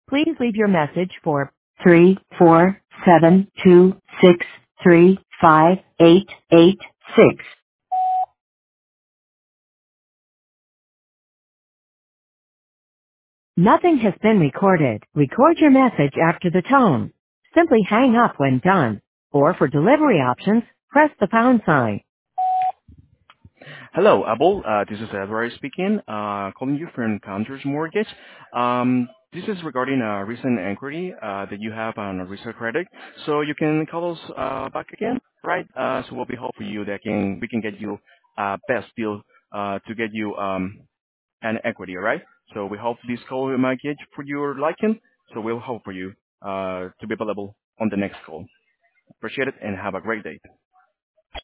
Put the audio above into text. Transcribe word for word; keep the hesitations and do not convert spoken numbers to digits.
Please leave your message for three four seven two six three five eight eight six. Nothing has been recorded. Record your message after the tone. Simply hang up when done. Or for delivery options, press the pound sign. Hello, Abel. Uh, This is Edward speaking, uh, calling you from Encounters Mortgage. Um, This is regarding a recent inquiry uh, that you have on a resale credit. So you can call us uh, back again, right? Uh, So we'll be hoping you that can we can get you uh, best deal uh, to get you um, an equity, all right? So we hope this call might get for your liking. So we'll hope for you uh, to be available on the next call. Appreciate it and have a great day.